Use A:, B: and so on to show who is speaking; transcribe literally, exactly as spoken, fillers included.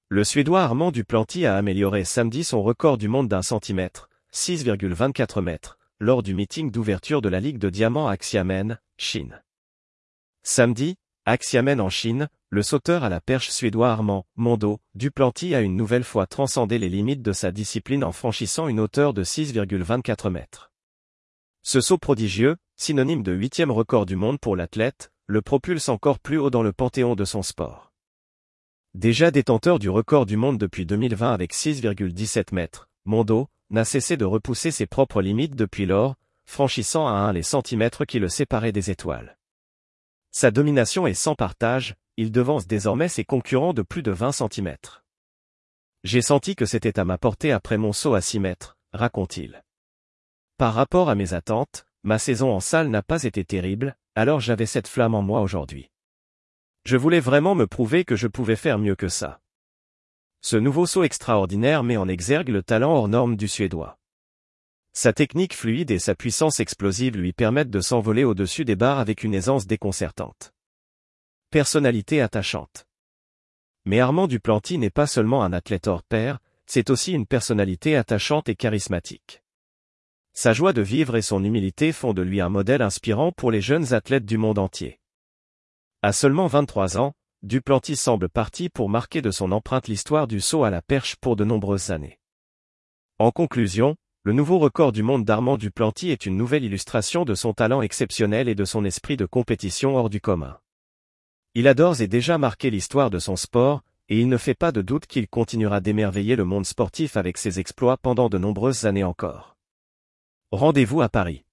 A: Le Suédois Armand Duplantis a amélioré samedi son record du monde d'un centimètre, six virgule vingt-quatre mètres, lors du meeting d'ouverture de la Ligue de diamant à Xiamen, Chine. Samedi, à Xiamen en Chine, le sauteur à la perche suédois Armand Mondo Duplantis a une nouvelle fois transcendé les limites de sa discipline en franchissant une hauteur de six virgule vingt-quatre mètres. Ce saut prodigieux, synonyme de huitième record du monde pour l'athlète, le propulse encore plus haut dans le panthéon de son sport. Déjà détenteur du record du monde depuis deux mille vingt avec six virgule dix-sept mètres, Mondo n'a cessé de repousser ses propres limites depuis lors, franchissant à un les centimètres qui le séparaient des étoiles. Sa domination est sans partage, il devance désormais ses concurrents de plus de vingt centimètres. J'ai senti que c'était à ma portée après mon saut à six mètres, raconte-t-il. Par rapport à mes attentes, ma saison en salle n'a pas été terrible, alors j'avais cette flamme en moi aujourd'hui. Je voulais vraiment me prouver que je pouvais faire mieux que ça. Ce nouveau saut extraordinaire met en exergue le talent hors norme du Suédois. Sa technique fluide et sa puissance explosive lui permettent de s'envoler au-dessus des barres avec une aisance déconcertante. Personnalité attachante. Mais Armand Duplantis n'est pas seulement un athlète hors pair, c'est aussi une personnalité attachante et charismatique. Sa joie de vivre et son humilité font de lui un modèle inspirant pour les jeunes athlètes du monde entier. À seulement vingt-trois ans, Duplantis semble parti pour marquer de son empreinte l'histoire du saut à la perche pour de nombreuses années. En conclusion, le nouveau record du monde d'Armand Duplantis est une nouvelle illustration de son talent exceptionnel et de son esprit de compétition hors du commun. Il a d'ores et déjà marqué l'histoire de son sport, et il ne fait pas de doute qu'il continuera d'émerveiller le monde sportif avec ses exploits pendant de nombreuses années encore. Rendez-vous à Paris.